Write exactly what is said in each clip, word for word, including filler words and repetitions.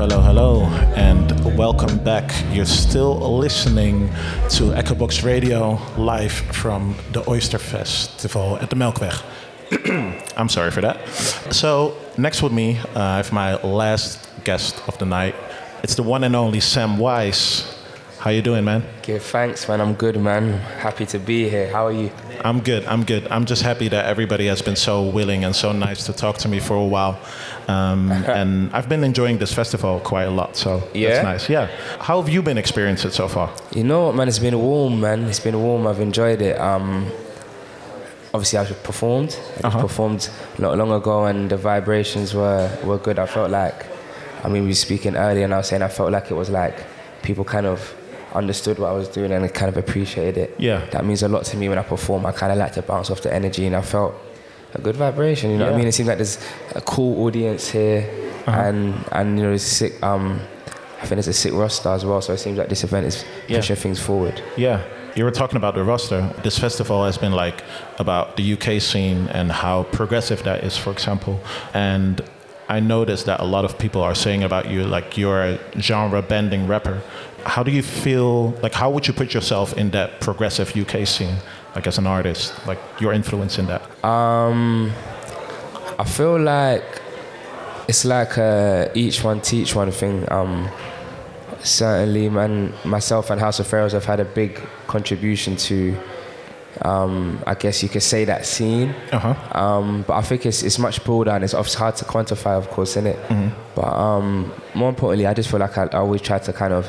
hello, hello, and welcome back. You're still listening to Echobox Radio live from the Oyster Festival at the Melkweg. I'm sorry for that. So, next with me, uh, I have my last guest of the night. It's the one and only Sam Wise. How you doing, man? Good, thanks, man. I'm good, man. Happy to be here. How are you? I'm good, I'm good. I'm just happy that everybody has been so willing and so nice to talk to me for a while. Um, and I've been enjoying this festival quite a lot, so yeah? that's nice. Yeah. How have you been experiencing it so far? You know what, man? It's been warm, man. It's been warm. I've enjoyed it. Um, obviously, I've performed. I uh-huh. performed not long ago, and the vibrations were, were good. I felt like, I mean, we were speaking earlier, and I was saying I felt like it was like people kind of understood what I was doing and kind of appreciated it. Yeah. That means a lot to me when I perform. I kind of like to bounce off the energy, and I felt a good vibration, you know yeah. what I mean? It seems like there's a cool audience here, uh-huh. and, and you know, there's sick, um, I think there's a sick roster as well, so it seems like this event is yeah. pushing things forward. Yeah. You were talking about the roster. This festival has been like about the U K scene and how progressive that is, for example. And I noticed that a lot of people are saying about you, like you're a genre-bending rapper. How do you feel, like how would you put yourself in that progressive U K scene, like as an artist, like your influence in that? Um, I feel like it's like a each one teach one thing. Um, certainly, man, myself and House of Pharaohs have had a big contribution to, um, I guess you could say, that scene. Uh-huh. Um, but I think it's it's much broader, and it's, it's hard to quantify, of course, innit? Mm-hmm. But um, more importantly, I just feel like I, I always try to kind of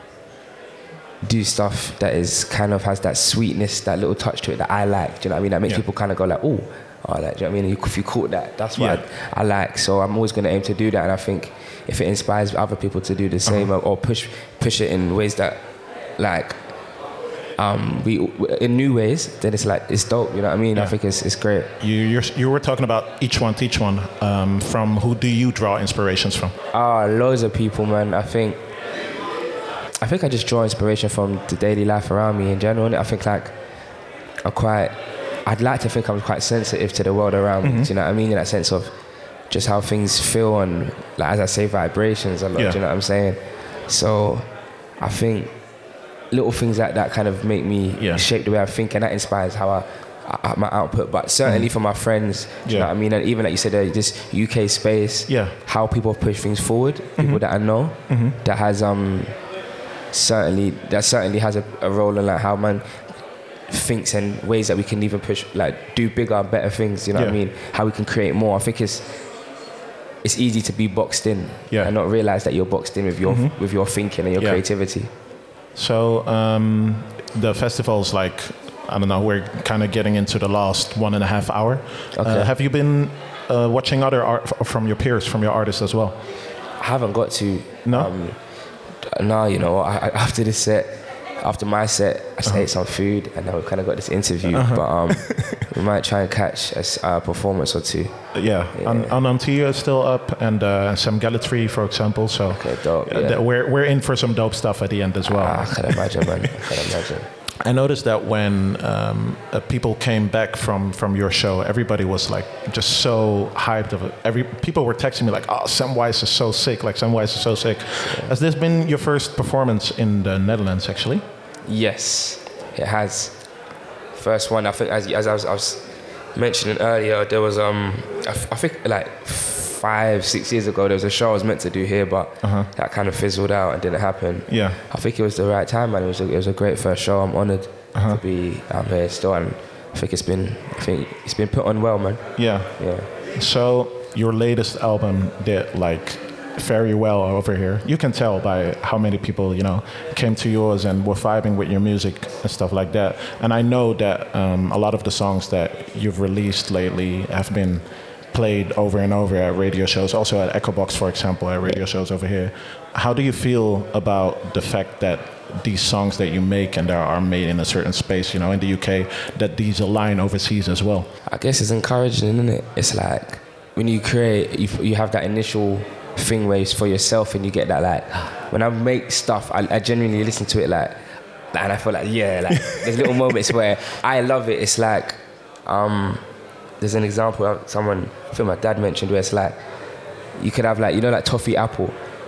do stuff that is kind of has that sweetness, that little touch to it that I like. Do you know what I mean? That makes yeah. people kind of go like, oh, oh, like, do you know what I mean? If you caught that, that's what yeah. I, I like. So I'm always going to aim to do that, and I think if it inspires other people to do the same, uh-huh. or, or push push it in ways that, like, um, we in new ways, then it's like it's dope. You know what I mean? Yeah. I think it's it's great. You you're, you were talking about each one teach one. Um, from who do you draw inspirations from? Ah, loads of people, man. I think. I think I just draw inspiration from the daily life around me in general. And I think like I'm quite, I'd like to think I'm quite sensitive to the world around mm-hmm. me. Do you know what I mean? In that sense of just how things feel and, like, as I say, vibrations a lot. Yeah. Do you know what I'm saying? So I think little things like that kind of make me yeah. shape the way I think, and that inspires how I, I my output. But certainly mm-hmm. for my friends, do you yeah. know what I mean? And even like you said, uh, this U K space, yeah. how people push things forward, people mm-hmm. that I know, mm-hmm. that has um. certainly that certainly has a, a role in like how man thinks and ways that we can even push, like do bigger, better things, you know yeah. what I mean? How we can create more. I think it's it's easy to be boxed in yeah. and not realize that you're boxed in with your mm-hmm. with your thinking and your yeah. creativity. So um, the festival's like, I don't know, we're kind of getting into the last one and a half hour. Okay. Uh, have you been uh, watching other art from your peers, from your artists as well? I haven't got to. No? Um, No, you know, I, I, after this set, after my set, I just uh-huh. ate some food, and then we kind of got this interview. Uh-huh. But um, we might try and catch a uh, performance or two. Yeah, yeah. Anantia is still up, and uh, Sam Gallatry, for example. So okay, dope. Yeah. th- we're we're in for some dope stuff at the end as well. Ah, I can imagine, man. I can imagine. I noticed that when um, uh, people came back from, from your show, everybody was like just so hyped of it. Every people were texting me like, "Oh, Sam Wise is so sick! Like Sam Wise is so sick." Yeah. Has this been your first performance in the Netherlands, actually? Yes, it has. First one, I think, as as I was, I was mentioning earlier, there was um, I, I think like five, six years ago, there was a show I was meant to do here, but uh-huh. that kind of fizzled out and didn't happen. Yeah, I think it was the right time, man. It was a, it was a great first show. I'm honoured uh-huh. to be out here still, and I think it's been, I think it's been put on well, man. Yeah, yeah. So your latest album did like very well over here. You can tell by how many people, you know, came to yours and were vibing with your music and stuff like that. And I know that um, a lot of the songs that you've released lately have been played over and over at radio shows, also at Echobox, for example, at radio shows over here. How do you feel about the fact that these songs that you make and that are made in a certain space, you know, in the U K, that these align overseas as well? I guess it's encouraging, isn't it? It's like when you create, you, you have that initial thing where it's for yourself, and you get that, like, when I make stuff, I, I genuinely listen to it like, and I feel like, yeah, like there's little moments where I love it. It's like, um, there's an example of someone, I feel my dad mentioned, where it's like, you could have like, you know, like toffee apple.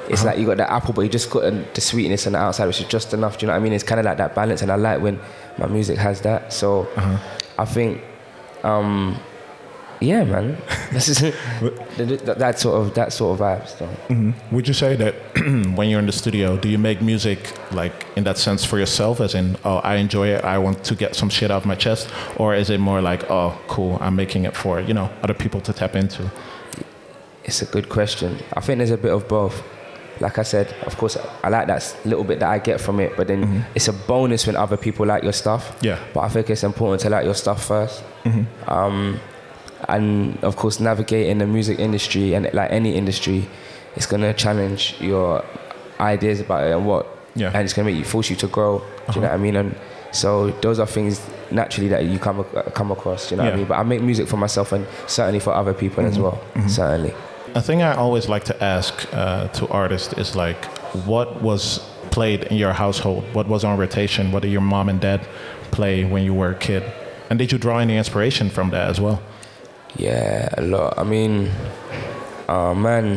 It's Uh-huh. like you got the apple, but you just got uh, the sweetness on the outside, which is just enough. Do you know what I mean? It's kind of like that balance, and I like when my music has that. So Uh-huh. I think, um, yeah, man, this is that, that sort of that sort of vibe. So. Mm-hmm. Would you say that when you're in the studio, do you make music like in that sense for yourself, as in, oh, I enjoy it, I want to get some shit off my chest, or is it more like, oh, cool, I'm making it for, you know, other people to tap into? It's a good question. I think there's a bit of both. Like I said, of course, I like that little bit that I get from it, but then mm-hmm. it's a bonus when other people like your stuff. Yeah. But I think it's important to like your stuff first. Mm-hmm. Um, and of course, navigating the music industry and like any industry, it's gonna challenge your ideas about it and what, yeah. and it's gonna make you force you to grow. Do uh-huh. you know what I mean? And so those are things naturally that you come come across. Do you know yeah. what I mean? But I make music for myself and certainly for other people mm-hmm. as well. Mm-hmm. Certainly. A thing I always like to ask uh, to artists is like, what was played in your household? What was on rotation? What did your mom and dad play when you were a kid? And did you draw any inspiration from that as well? Yeah, a lot. I mean, oh man,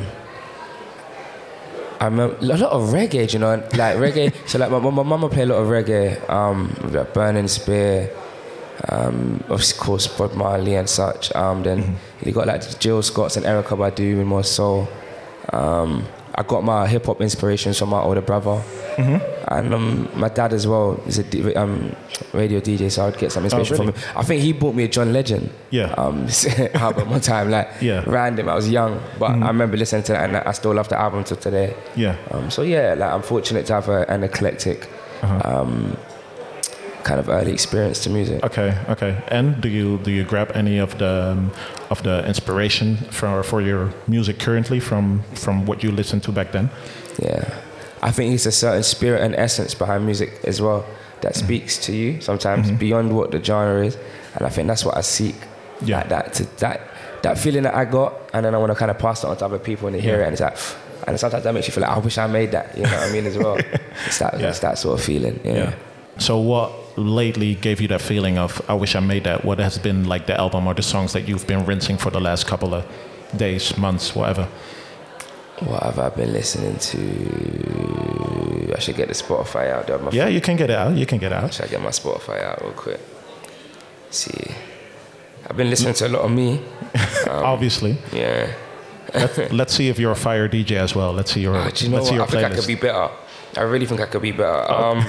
I remember a lot of reggae, you know, like reggae. So like my, my mama played a lot of reggae, um, like Burning Spear, um, of course Bob Marley and such. Um, then mm-hmm. you got like Jill Scott and Erykah Badu and more soul. Um, I got my hip hop inspirations from my older brother, mm-hmm. and um, my dad as well is a D- um, radio D J, so I'd get some inspiration oh, really? from him. I think he bought me a John Legend yeah. um, album one time, like yeah. random. I was young, but mm-hmm. I remember listening to that, and I still love the album till today. Yeah. Um, so yeah, like I'm fortunate to have a, an eclectic. Uh-huh. Um, kind of early experience to music. Okay, okay. And do you do you grab any of the um, of the inspiration for for your music currently from from what you listened to back then? Yeah, I think it's a certain spirit and essence behind music as well that mm-hmm. speaks to you sometimes mm-hmm. beyond what the genre is, and I think that's what I seek. Yeah, like that to, that that feeling that I got, and then I want to kind of pass it on to other people and they hear yeah. it, and it's like, and sometimes that makes you feel like I wish I made that. You know what I mean as well. It's that yeah. it's that sort of feeling. Yeah. yeah. So what lately gave you that feeling of I wish I made that? What has been like the album or the songs that you've been rinsing for the last couple of days, months, whatever? What have I been listening to? I should get the Spotify out. My yeah, phone. You can get it out. You can get it out. Should I get my Spotify out real quick? Let's see. I've been listening to a lot of me. Um, Obviously. Yeah. Let, let's see if you're a fire D J as well. Let's see your. Oh, do you know let's what? see your I think playlist. I could be better. I really think I could be better. Oh. Um,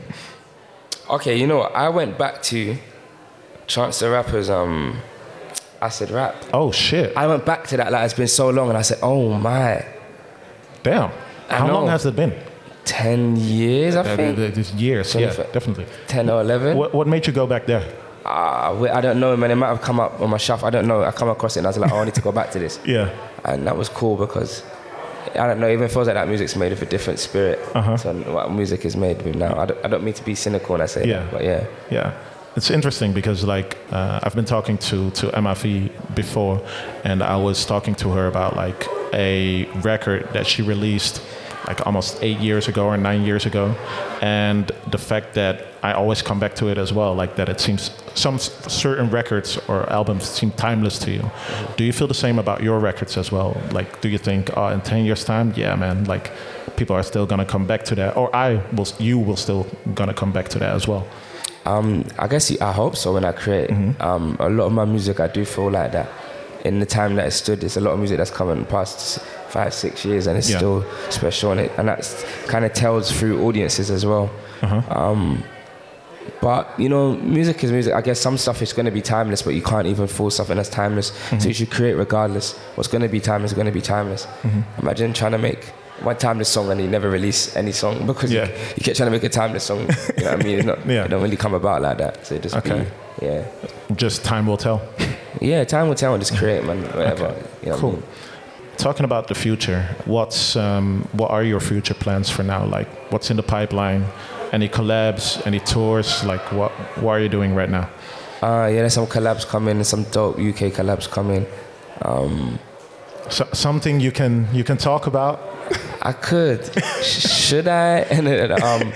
okay, you know what? I went back to Chance the Rapper's um, Acid Rap. Oh shit! I went back to that. Like it's been so long, and I said, "Oh my." Damn. I How know. long has it been? Ten years, I uh, think. This years, yeah, definitely. Ten or eleven. What, what made you go back there? Uh, I don't know, man. It might have come up on my shelf. I don't know. I come across it and I was like, oh, I need to go back to this. Yeah. And that was cool because, I don't know, it even feels like that music's made of a different spirit. Uh-huh. So what music is made with now. I don't, I don't mean to be cynical when I say yeah. that, but yeah. Yeah. It's interesting because like uh, I've been talking to, to M F E before, and I was talking to her about like a record that she released like almost eight years ago or nine years ago, and the fact that I always come back to it as well, like that it seems some s- certain records or albums seem timeless to you. Mm-hmm. Do you feel the same about your records as well? Like, do you think, oh, in ten years time, yeah, man, like people are still gonna come back to that, or I will, you will still gonna come back to that as well? Um, I guess I hope so when I create. Mm-hmm. Um, a lot of my music, I do feel like that. In the time that it stood, there's a lot of music that's come in the past five, six years, and it's yeah. still special, and it and that's kind of tells through audiences as well. Uh-huh. Um, but you know, music is music. I guess some stuff is going to be timeless, but you can't even force something that's timeless. Mm-hmm. So you should create regardless. What's going to be timeless is going to be timeless. Mm-hmm. Imagine trying to make one timeless song and you never release any song because yeah. you, you keep trying to make a timeless song. You know what I mean? It's not, yeah. It don't really come about like that. So it just okay. be, yeah. Just time will tell. Yeah, time will tell and just create, man. Whatever. Okay. You know cool. what I mean? Talking about the future, what's um, what are your future plans for now? Like, what's in the pipeline? Any collabs? Any tours? Like, what what are you doing right now? Uh, yeah, there's some collabs coming, some dope U K collabs coming. Um, so, something you can you can talk about? I could. Should I? um,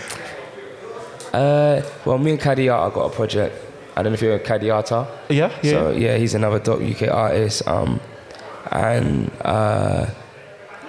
uh, well, me and Kadiata got a project. I don't know if you're a Kadiata. Yeah, yeah. So yeah, he's another dope U K artist. Um, and uh,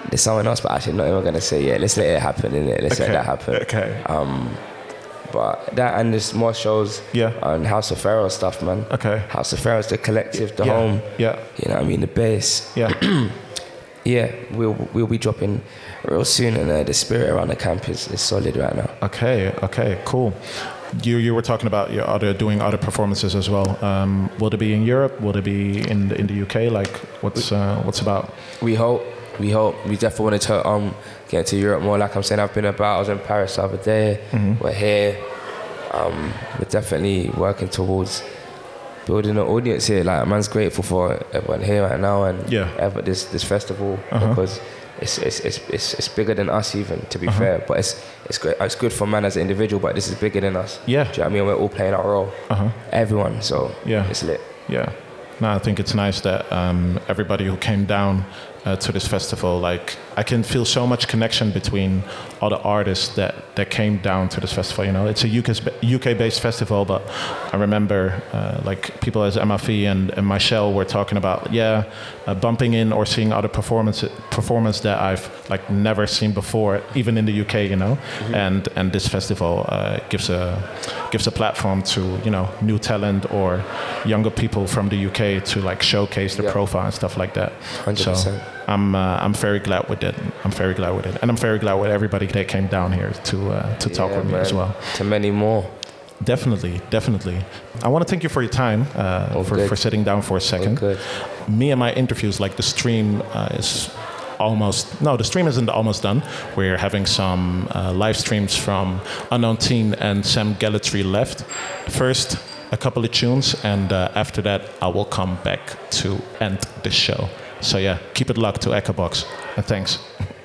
there's someone else, but actually not even gonna say yeah. Let's let it happen, innit? Let's okay. let that happen. Okay. Um, but that and there's more shows. Yeah. On House of Pharaoh stuff, man. Okay. House of Pharaoh's the collective, the yeah. home. Yeah. You know what I mean? The base. Yeah. Yeah. We'll we'll be dropping real soon, and uh, the spirit around the camp is, is solid right now. Okay. Okay. Cool. You you were talking about your other doing other performances as well. Um, will they be in Europe? Will they be in the, in the U K? Like what's uh, what's about? We hope. We hope. We definitely want to um get to Europe more. Like I'm saying, I've been about. I was in Paris the other day. Mm-hmm. We're here. Um, we're definitely working towards building an audience here. Like man's grateful for everyone here right now and yeah. ever this this festival uh-huh. because it's it's, it's it's it's bigger than us even, to be uh-huh. fair. But it's it's good. It's good for man as an individual. But this is bigger than us. Yeah. Do you know what I mean? We're all playing our role. Uh-huh. Everyone. So yeah. it's lit. Yeah. No, I think it's nice that um, everybody who came down uh, to this festival, like I can feel so much connection between all the artists that, that came down to this festival. You know, it's a U K-based festival, but I remember uh, like people as M F E and, and Michelle were talking about, yeah, uh, bumping in or seeing other performance performance that I've like never seen before, even in the U K. You know, mm-hmm. and and this festival uh, gives a gives a platform to you know new talent or younger people from the U K to like showcase their yeah. profile and stuff like that. one hundred percent. So I'm uh, I'm very glad with it. I'm very glad with it, and I'm very glad with everybody that came down here to uh, to talk yeah, with me man. as well. To many more. Definitely, definitely. I want to thank you for your time, uh, for, for sitting down for a second. Me and my interviews, like the stream uh, is almost, no, the stream isn't almost done. We're having some uh, live streams from Unknown Teen and Sam Gallatry left. First, a couple of tunes, and uh, after that, I will come back to end the show. So yeah, keep it locked to Echobox, and thanks.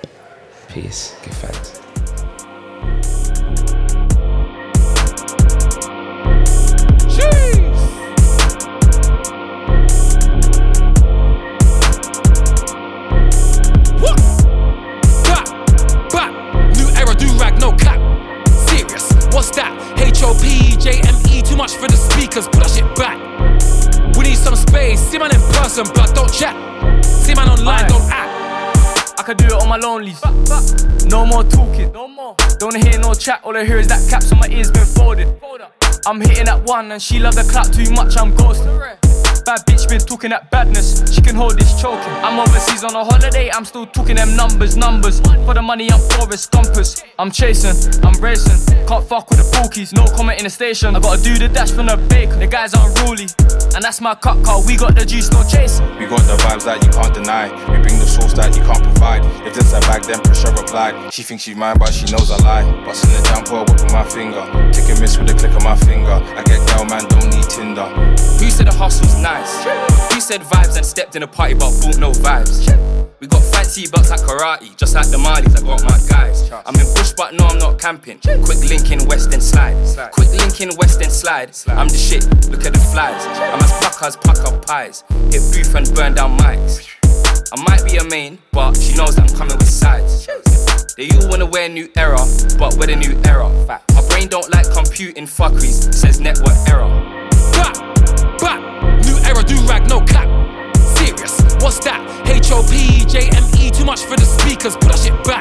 Peace, give thanks. What's that? H O P, J M E, too much for the speakers, put that shit back. We need some space, see man in person, blood, don't chat. See man online, Aye. Don't act. I could do it on my lonelies. No more talking, no more. Don't hear no chat, all I hear is that caps on my ears been folded. I'm hitting that one and she love the clap too much, I'm ghosting. Bad bitch been talking that badness, she can hold this choking. I'm overseas on a holiday, I'm still talking them numbers, numbers. For the money I'm Forrest Compass, I'm chasing, I'm racing. Can't fuck with the bookies, no comment in the station. I gotta do the dash from the bacon, the guys unruly. And that's my cut car, we got the juice, no chase. We got the vibes that you can't deny. We bring the sauce that you can't provide. If this a bag, then pressure replied. She thinks she's mine, but she knows I lie. Bustin' the jumper, whip with my finger. Take a miss with a click of my finger. I get girl, man, don't need Tinder. Who said the hustle's nice? Who said vibes and stepped in a party but bought no vibes? We got fancy belts like karate, just like the Malis, I got my guys. I'm in bush but no I'm not camping. Quick link in West End slide. Quick link in West End slide. I'm the shit, look at the flies. I'm as pluckers, pluck up pies. Hit booth and burn down mics. I might be a main, but she knows that I'm coming with sides. They all wanna wear new era, but we're the new era. My brain don't like computing fuckeries, says network error. Back, back, new era, do rag, no cap. Serious, what's that? H O P, J M E, too much for the speakers, put that shit back.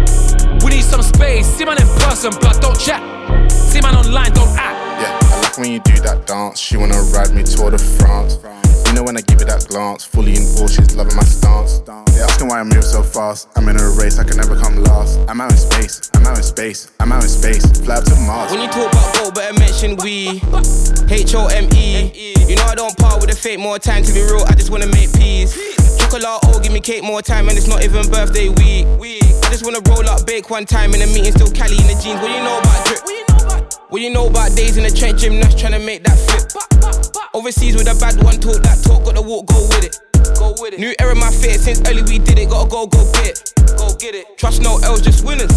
We need some space, see man in person, blood, don't chat. See man online, don't act. Yeah, I like when you do that dance. She wanna ride me Tour de France. You know when I give it that glance, fully in awe, she's loving my stance. They asking why I move so fast. I'm in a race, I can never come last. I'm out in space, I'm out in space, I'm out in space. Fly up to Mars. When you talk about gold, better mention we. H O M E. You know I don't part with the fake, more time to be real, I just wanna make peace. Chocolate, oh, give me cake more time, and it's not even birthday week. I just wanna roll up, bake one time in the meeting, still Cali in the jeans. What do you know about drip? What do you know about days in the trench, gymnast trying to make that flip? Overseas with a bad one, talk that talk, got the walk, go with it. Go with it. New era my fit, since early we did it, gotta go, go get it. Go get it. Trust no L's, just winners.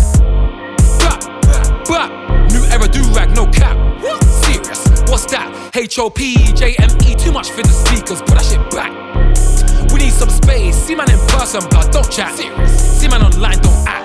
Back, back, new era, do rag, no cap. Serious, what's that? H O P, J M E, too much for the speakers, put that shit back. We need some space, see man in person, blood, don't chat. Serious, see man online, don't act.